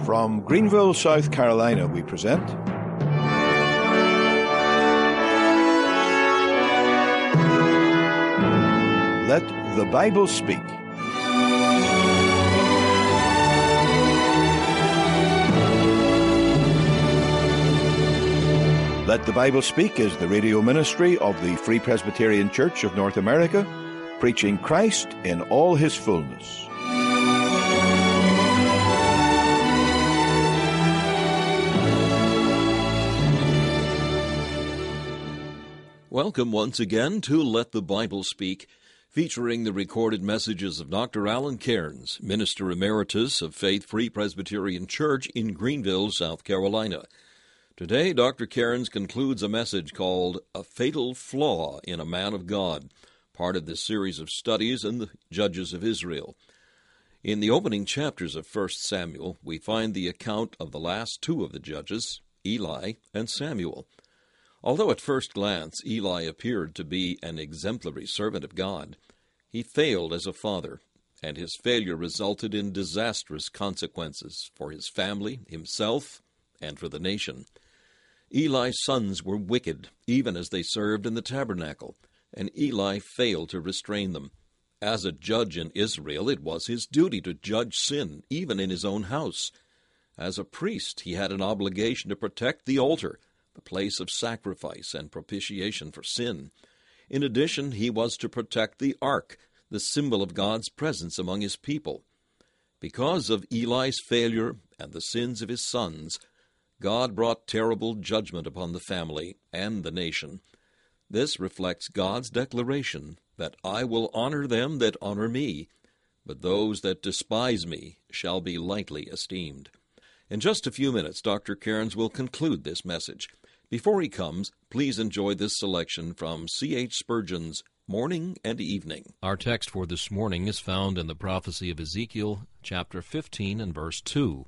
From Greenville, South Carolina, we present Let the Bible Speak. Let the Bible Speak is the radio ministry of the Free Presbyterian Church of North America, preaching Christ in all his fullness. Welcome once again to Let the Bible Speak, featuring the recorded messages of Dr. Alan Cairns, Minister Emeritus of Faith Free Presbyterian Church in Greenville, South Carolina. Today, Dr. Cairns concludes a message called A Fatal Flaw in a Man of God, part of this series of studies in the Judges of Israel. In the opening chapters of 1 Samuel, we find the account of the last two of the judges, Eli and Samuel. Although at first glance Eli appeared to be an exemplary servant of God, he failed as a father, and his failure resulted in disastrous consequences for his family, himself, and for the nation. Eli's sons were wicked, even as they served in the tabernacle, and Eli failed to restrain them. As a judge in Israel, it was his duty to judge sin, even in his own house. As a priest, he had an obligation to protect the altar, the place of sacrifice and propitiation for sin. In addition, he was to protect the ark, the symbol of God's presence among his people. Because of Eli's failure and the sins of his sons, God brought terrible judgment upon the family and the nation. This reflects God's declaration that I will honor them that honor me, but those that despise me shall be lightly esteemed. In just a few minutes, Dr. Cairns will conclude this message. Before he comes, please enjoy this selection from C.H. Spurgeon's Morning and Evening. Our text for this morning is found in the prophecy of Ezekiel, chapter 15 and verse 2.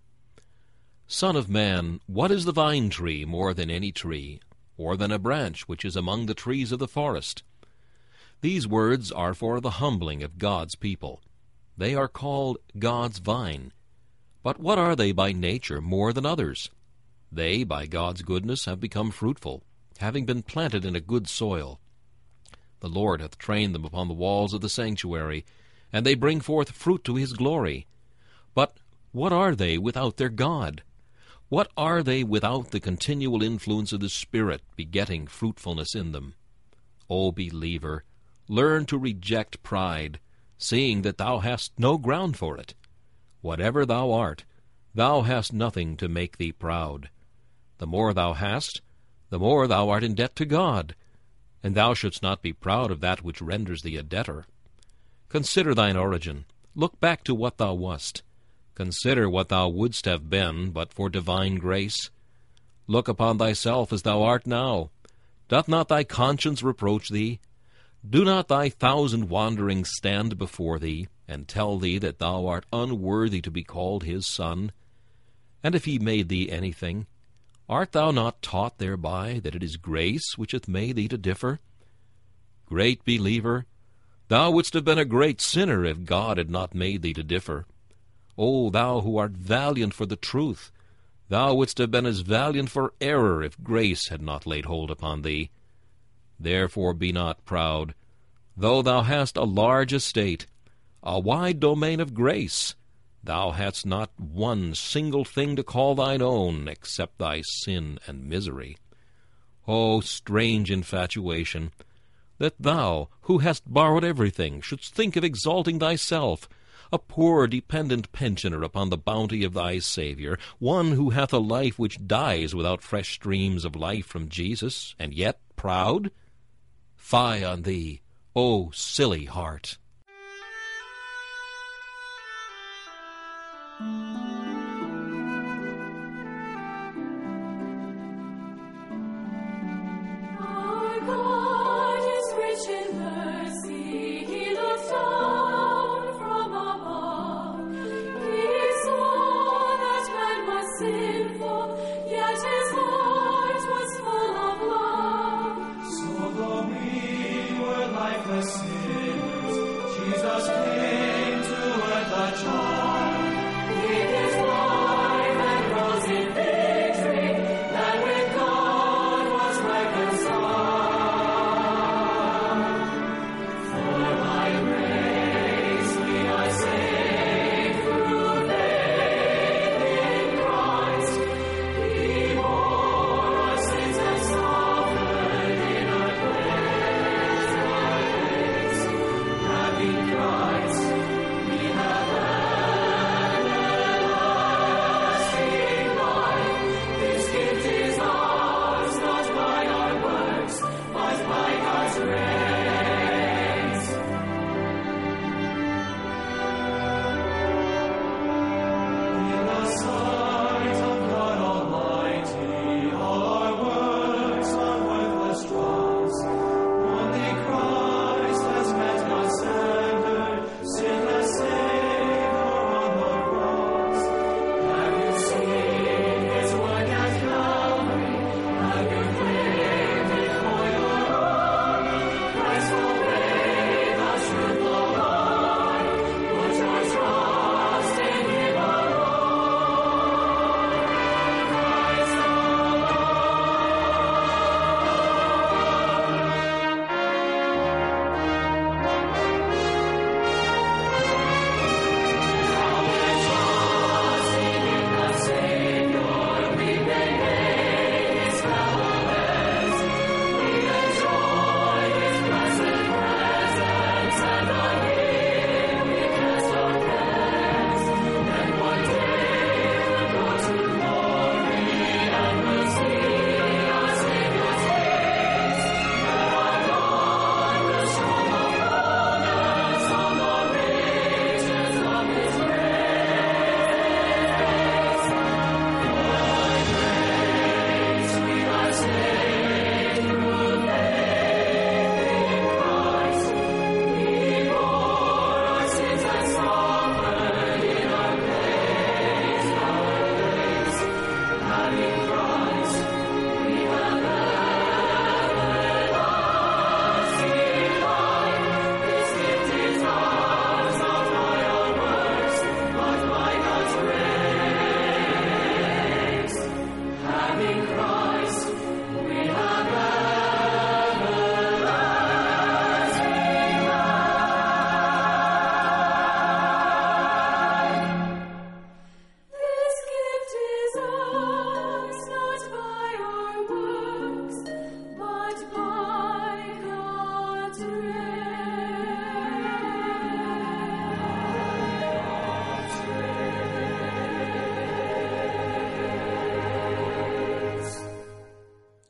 Son of man, what is the vine tree more than any tree, or than a branch which is among the trees of the forest? These words are for the humbling of God's people. They are called God's vine. But what are they by nature more than others? They, by God's goodness, have become fruitful, having been planted in a good soil. The Lord hath trained them upon the walls of the sanctuary, and they bring forth fruit to his glory. But what are they without their God? What are they without the continual influence of the Spirit begetting fruitfulness in them? O believer, learn to reject pride, seeing that thou hast no ground for it. Whatever thou art, thou hast nothing to make thee proud. The more thou hast, the more thou art in debt to God, and thou shouldst not be proud of that which renders thee a debtor. Consider thine origin. Look back to what thou wast. Consider what thou wouldst have been but for divine grace. Look upon thyself as thou art now. Doth not thy conscience reproach thee? Do not thy 1,000 wanderings stand before thee, and tell thee that thou art unworthy to be called his son? And if he made thee anything, art thou not taught thereby that it is grace which hath made thee to differ? Great believer, thou wouldst have been a great sinner if God had not made thee to differ. O thou who art valiant for the truth, thou wouldst have been as valiant for error if grace had not laid hold upon thee. Therefore be not proud, though thou hast a large estate, a wide domain of grace. Thou hadst not one single thing to call thine own, except thy sin and misery. O strange infatuation, that thou, who hast borrowed everything, shouldst think of exalting thyself, a poor dependent pensioner upon the bounty of thy Saviour, one who hath a life which dies without fresh streams of life from Jesus, and yet proud? Fie on thee, O silly heart! Our God is rich in mercy, he looks down from above. He saw that man was sinful, yet his heart was full of love. So though we were lifeless sinners, Jesus came to earth a child. He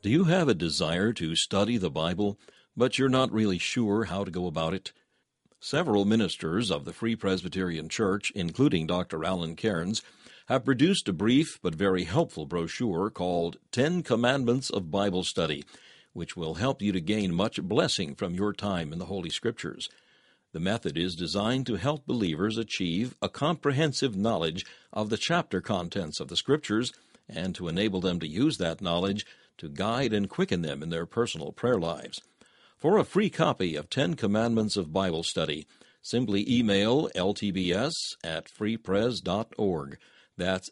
Do you have a desire to study the Bible, but you're not really sure how to go about it? Several ministers of the Free Presbyterian Church, including Dr. Alan Cairns, have produced a brief but very helpful brochure called 10 Commandments of Bible Study, which will help you to gain much blessing from your time in the Holy Scriptures. The method is designed to help believers achieve a comprehensive knowledge of the chapter contents of the Scriptures and to enable them to use that knowledge to guide and quicken them in their personal prayer lives. For a free copy of 10 Commandments of Bible Study, simply email ltbs@freepres.org. That's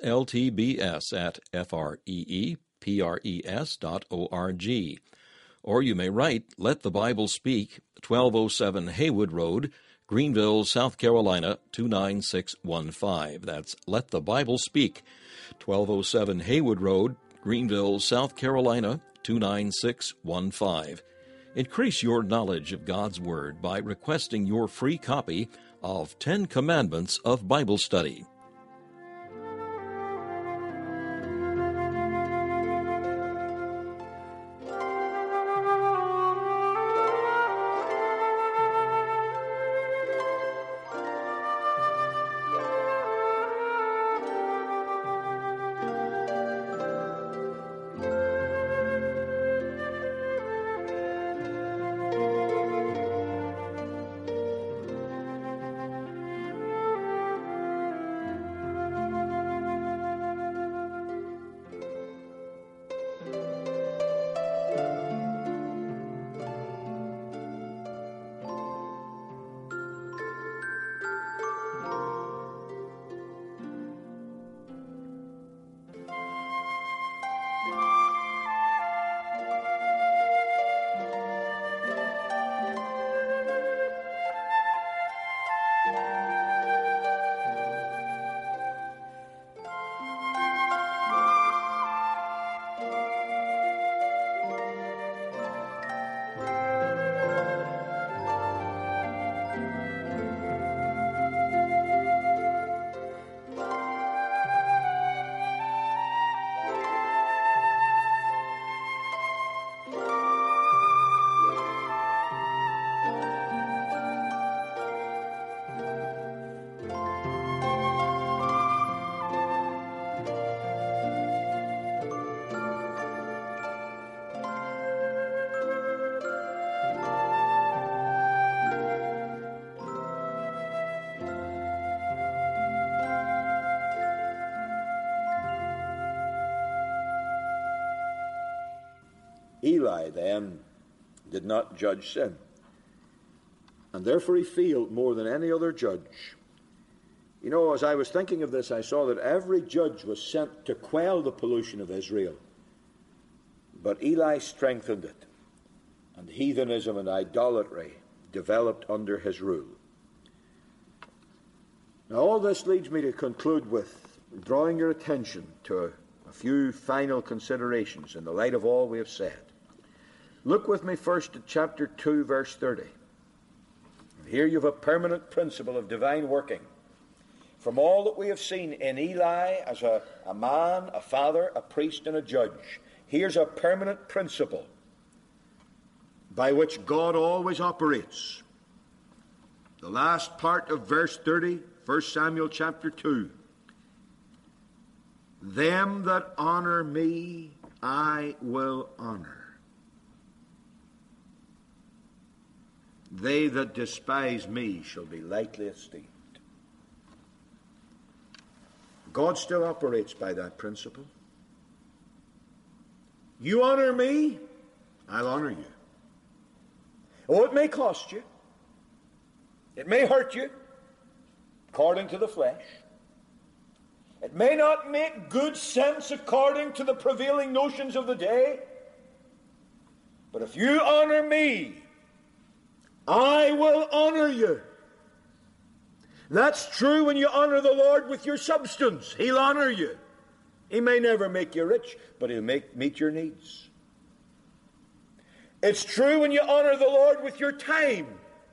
ltbs@freepres.org. Or you may write, Let the Bible Speak, 1207 Haywood Road, Greenville, South Carolina, 29615. That's Let the Bible Speak, 1207 Haywood Road, Greenville, South Carolina, 29615. Increase your knowledge of God's Word by requesting your free copy of 10 Commandments of Bible Study. Eli, then, did not judge sin, and therefore he failed more than any other judge. You know, as I was thinking of this, I saw that every judge was sent to quell the pollution of Israel, but Eli strengthened it, and heathenism and idolatry developed under his rule. Now, all this leads me to conclude with drawing your attention to a few final considerations in the light of all we have said. Look with me first at chapter 2, verse 30. Here you have a permanent principle of divine working. From all that we have seen in Eli as a man, a father, a priest, and a judge, here's a permanent principle by which God always operates. The last part of verse 30, 1 Samuel chapter 2. Them that honor me, I will honor. They that despise me shall be lightly esteemed. God still operates by that principle. You honor me, I'll honor you. Oh, it may cost you. It may hurt you, according to the flesh. It may not make good sense according to the prevailing notions of the day. But if you honor me, I will honor you. That's true when you honor the Lord with your substance. He'll honor you. He may never make you rich, but he'll meet your needs. It's true when you honor the Lord with your time.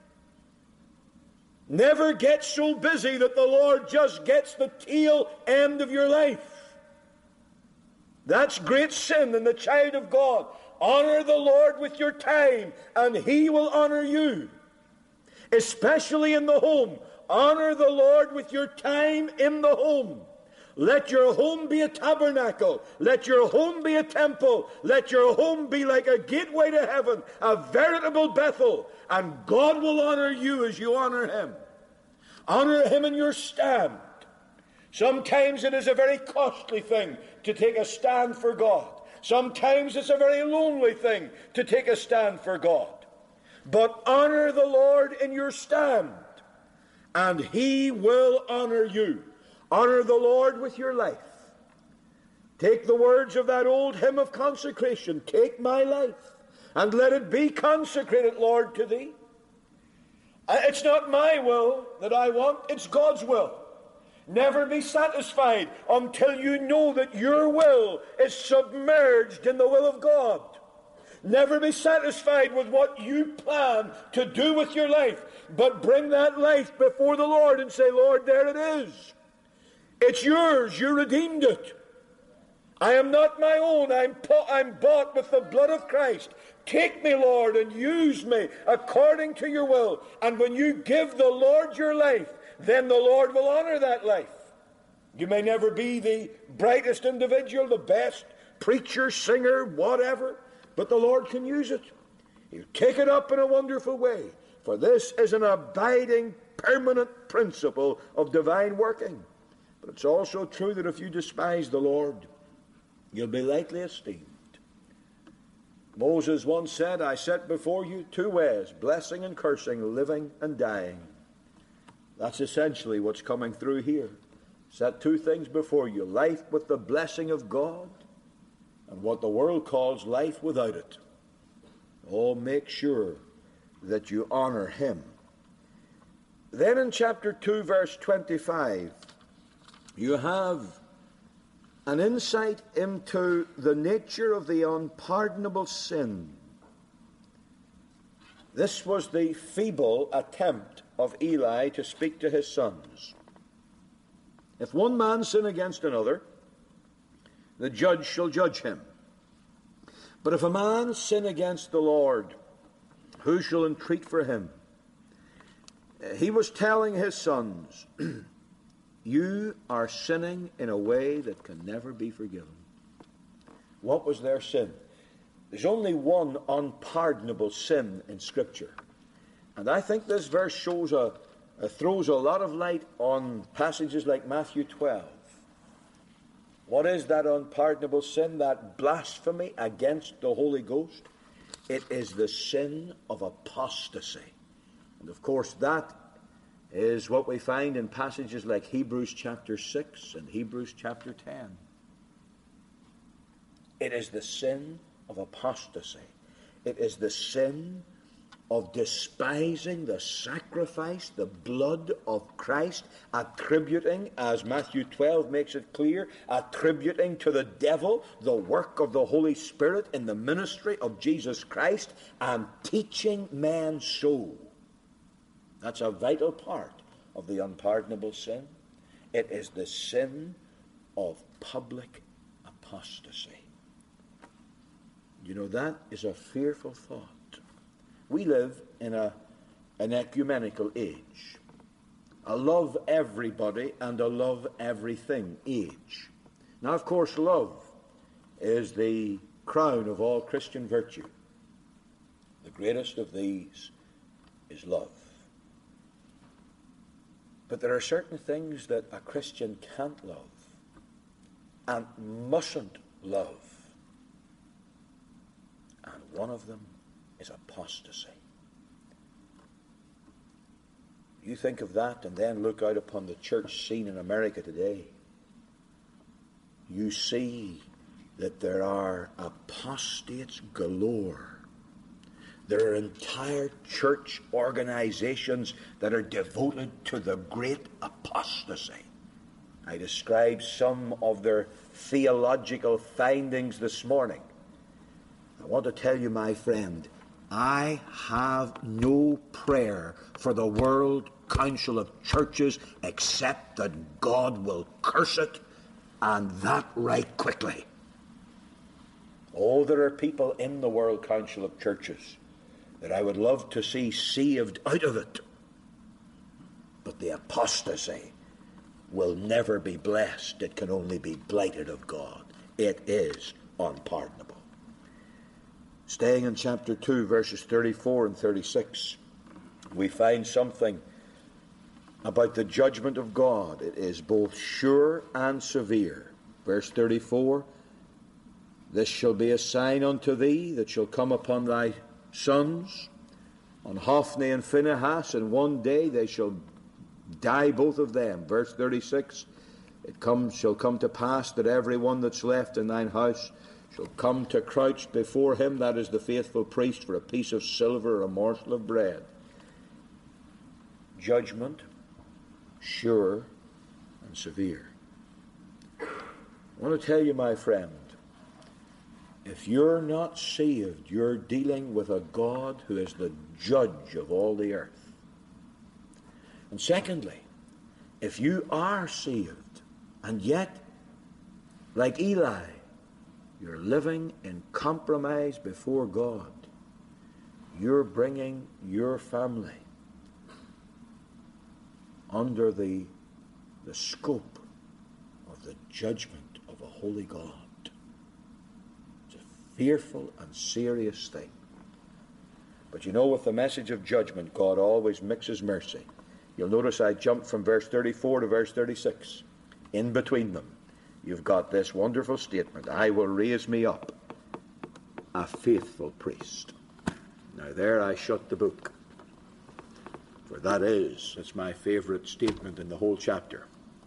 Never get so busy that the Lord just gets the tail end of your life. That's great sin in the child of God. Honor the Lord with your time, and He will honor you. Especially in the home. Honor the Lord with your time in the home. Let your home be a tabernacle. Let your home be a temple. Let your home be like a gateway to heaven, a veritable Bethel. And God will honor you as you honor Him. Honor Him in your stand. Sometimes it is a very costly thing to take a stand for God. Sometimes it's a very lonely thing to take a stand for God. But honor the Lord in your stand, and He will honor you. Honor the Lord with your life. Take the words of that old hymn of consecration. Take my life, and let it be consecrated, Lord, to Thee. It's not my will that I want, it's God's will. Never be satisfied until you know that your will is submerged in the will of God. Never be satisfied with what you plan to do with your life, but bring that life before the Lord and say, Lord, there it is. It's yours. You redeemed it. I am not my own. I'm bought with the blood of Christ. Take me, Lord, and use me according to your will. And when you give the Lord your life, then the Lord will honor that life. You may never be the brightest individual, the best preacher, singer, whatever, but the Lord can use it. He'll take it up in a wonderful way. For this is an abiding, permanent principle of divine working. But it's also true that if you despise the Lord, you'll be lightly esteemed. Moses once said, I set before you two ways, blessing and cursing, living and dying. That's essentially what's coming through here. Set two things before you, life with the blessing of God, and what the world calls life without it. Oh, make sure that you honor Him. Then in chapter 2, verse 25, you have an insight into the nature of the unpardonable sin. This was the feeble attempt of Eli to speak to his sons. If one man sin against another, the judge shall judge him. But if a man sin against the Lord, who shall entreat for him? He was telling his sons, you are sinning in a way that can never be forgiven. What was their sin? There's only one unpardonable sin in Scripture. And I think this verse throws a lot of light on passages like Matthew 12. What is that unpardonable sin, that blasphemy against the Holy Ghost? It is the sin of apostasy. And of course that is what we find in passages like Hebrews chapter 6 and Hebrews chapter 10. It is the sin of apostasy. It is the sin of despising the sacrifice, the blood of Christ, attributing, as Matthew 12 makes it clear, attributing to the devil the work of the Holy Spirit in the ministry of Jesus Christ, and teaching men so. That's a vital part of the unpardonable sin. It is the sin of public apostasy. You know, that is a fearful thought. We live in an ecumenical age, a love everybody and a love everything age. Now, of course, love is the crown of all Christian virtue. The greatest of these is love. But there are certain things that a Christian can't love and mustn't love. And one of them is apostasy. You think of that and then look out upon the church scene in America today. You see that there are apostates galore. There are entire church organizations that are devoted to the great apostasy. I described some of their theological findings this morning. I want to tell you, my friend, I have no prayer for the World Council of Churches except that God will curse it, and that right quickly. Oh, there are people in the World Council of Churches that I would love to see saved out of it. But the apostasy will never be blessed. It can only be blighted of God. It is unpardonable. Staying in chapter 2, verses 34 and 36, we find something about the judgment of God. It is both sure and severe. Verse 34, this shall be a sign unto thee that shall come upon thy sons, on Hophni and Phinehas, and one day they shall die both of them. Verse 36, shall come to pass that every one that's left in thine house shall come to crouch before him, that is the faithful priest, for a piece of silver or a morsel of bread. Judgment, sure and severe. I want to tell you, my friend, if you're not saved, you're dealing with a God who is the judge of all the earth. And secondly, if you are saved, and yet, like Eli, you're living in compromise before God, you're bringing your family under the scope of the judgment of a holy God. It's a fearful and serious thing. But you know, with the message of judgment, God always mixes mercy. You'll notice I jumped from verse 34 to verse 36. In between them, you've got this wonderful statement, I will raise me up a faithful priest. Now there I shut the book. For that's my favorite statement in the whole chapter.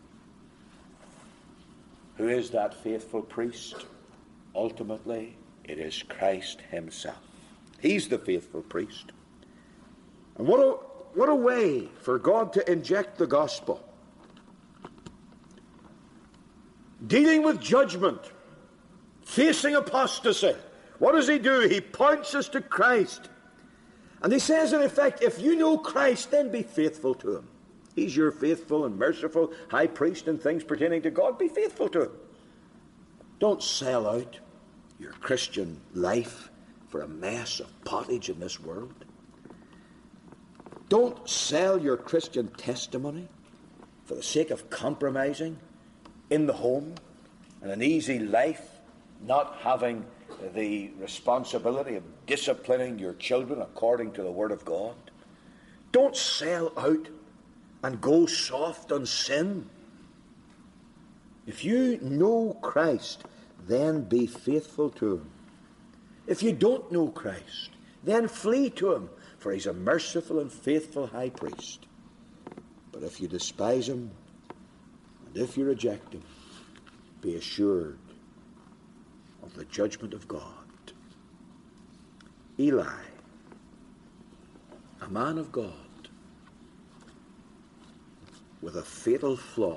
Who is that faithful priest? Ultimately, it is Christ himself. He's the faithful priest. And what a way for God to inject the gospel. Dealing with judgment, facing apostasy. What does he do? He points us to Christ. And he says, in effect, if you know Christ, then be faithful to him. He's your faithful and merciful high priest in things pertaining to God. Be faithful to him. Don't sell out your Christian life for a mess of pottage in this world. Don't sell your Christian testimony for the sake of compromising in the home and an easy life, not having the responsibility of disciplining your children according to the Word of God. Don't sell out and go soft on sin. If you know Christ, then be faithful to him. If you don't know Christ, then flee to him, for he's a merciful and faithful high priest. But if you despise him, and if you reject him, be assured of the judgment of God. Eli, a man of God, with a fatal flaw.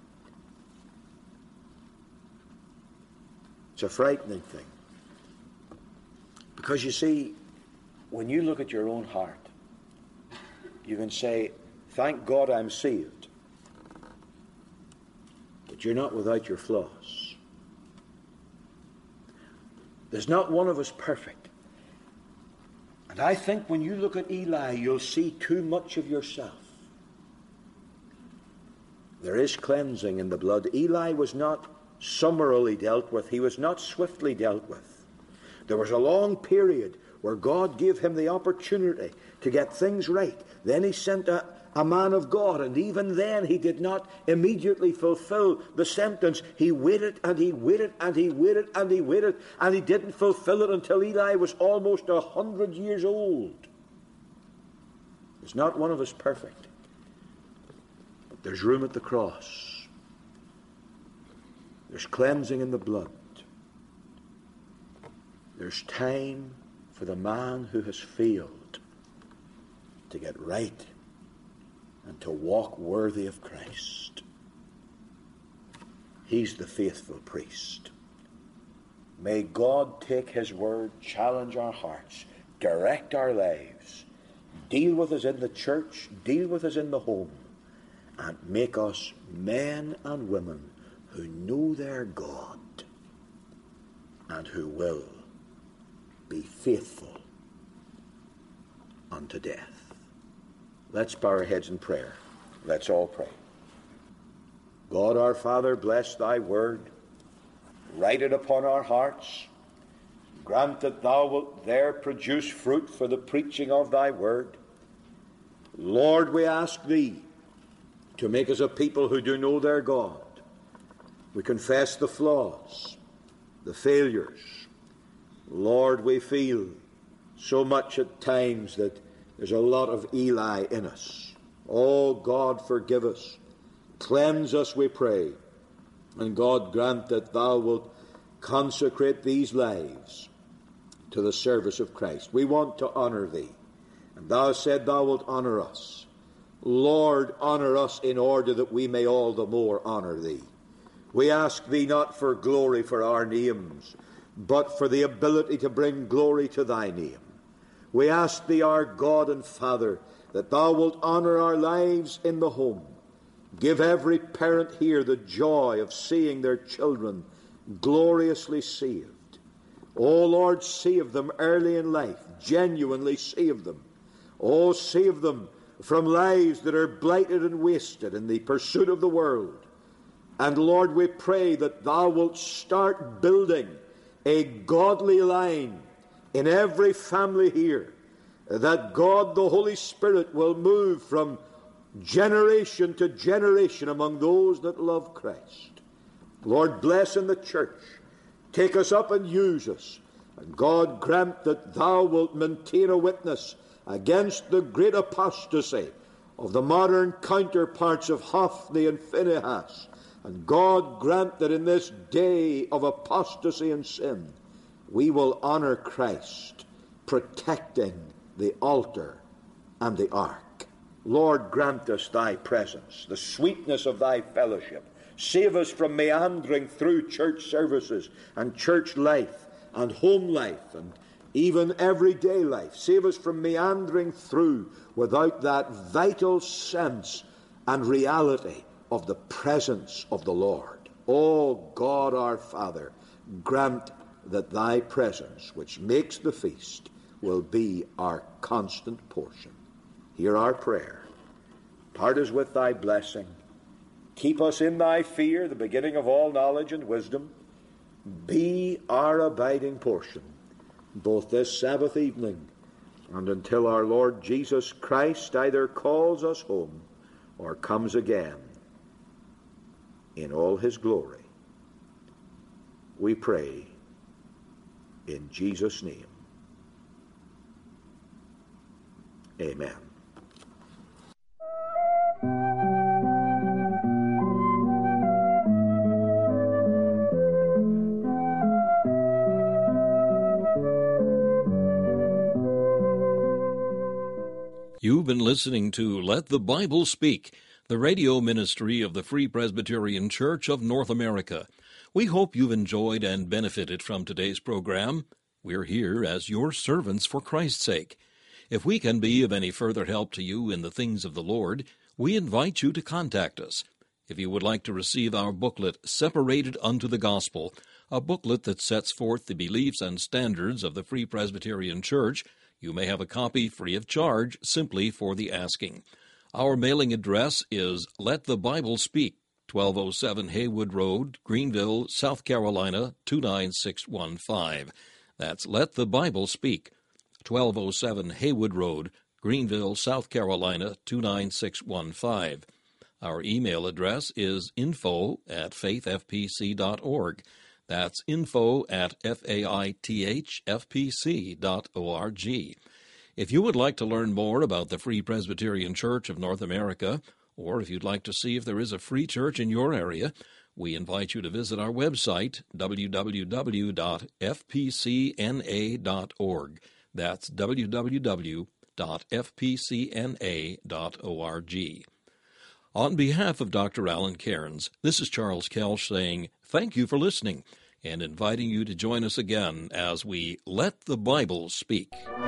It's a frightening thing. Because you see, when you look at your own heart, you can say, thank God I'm saved. But you're not without your flaws. There's not one of us perfect. And I think when you look at Eli, you'll see too much of yourself. There is cleansing in the blood. Eli was not summarily dealt with. He was not swiftly dealt with. There was a long period where God gave him the opportunity to get things right. Then he sent a man of God, and even then he did not immediately fulfill the sentence. He waited and he waited and he waited and he waited, and he didn't fulfill it until Eli was almost 100 years old. There's not one of us perfect. But there's room at the cross. There's cleansing in the blood. There's time for the man who has failed to get right and to walk worthy of Christ. He's the faithful priest. May God take his word, challenge our hearts, direct our lives, deal with us in the church, deal with us in the home, and make us men and women who know their God and who will be faithful unto death. Let's bow our heads in prayer. Let's all pray. God our Father, bless thy word. Write it upon our hearts. Grant that thou wilt there produce fruit for the preaching of thy word. Lord, we ask thee to make us a people who do know their God. We confess the flaws, the failures. Lord, we feel so much at times that there's a lot of Eli in us. Oh, God, forgive us. Cleanse us, we pray. And God, grant that thou wilt consecrate these lives to the service of Christ. We want to honor thee. And thou said thou wilt honor us. Lord, honor us in order that we may all the more honor thee. We ask thee not for glory for our names, but for the ability to bring glory to thy name. We ask thee, our God and Father, that thou wilt honor our lives in the home. Give every parent here the joy of seeing their children gloriously saved. O Lord, save them early in life. Genuinely save them. Oh, save them from lives that are blighted and wasted in the pursuit of the world. And Lord, we pray that thou wilt start building a godly line in every family here, that God the Holy Spirit will move from generation to generation among those that love Christ. Lord, bless in the church. Take us up and use us. And God, grant that thou wilt maintain a witness against the great apostasy of the modern counterparts of Hophni and Phinehas. And God, grant that in this day of apostasy and sin, we will honor Christ, protecting the altar and the ark. Lord, grant us thy presence, the sweetness of thy fellowship. Save us from meandering through church services and church life and home life and even everyday life. Save us from meandering through without that vital sense and reality of the presence of the Lord. O God our Father, grant that thy presence, which makes the feast, will be our constant portion. Hear our prayer. Part us with thy blessing. Keep us in thy fear, the beginning of all knowledge and wisdom. Be our abiding portion, both this Sabbath evening and until our Lord Jesus Christ either calls us home or comes again in all his glory. We pray in Jesus' name. Amen. You've been listening to Let the Bible Speak, the radio ministry of the Free Presbyterian Church of North America. We hope you've enjoyed and benefited from today's program. We're here as your servants for Christ's sake. If we can be of any further help to you in the things of the Lord, we invite you to contact us. If you would like to receive our booklet, Separated Unto the Gospel, a booklet that sets forth the beliefs and standards of the Free Presbyterian Church, you may have a copy free of charge simply for the asking. Our mailing address is Let the Bible Speak, 1207 Haywood Road, Greenville, South Carolina, 29615. That's Let the Bible Speak, 1207 Haywood Road, Greenville, South Carolina, 29615. Our email address is info@faithfpc.org. That's info@faithfpc.org. If you would like to learn more about the Free Presbyterian Church of North America, or if you'd like to see if there is a free church in your area, we invite you to visit our website, www.fpcna.org. That's www.fpcna.org. On behalf of Dr. Alan Cairns, this is Charles Kelch saying thank you for listening and inviting you to join us again as we Let the Bible Speak.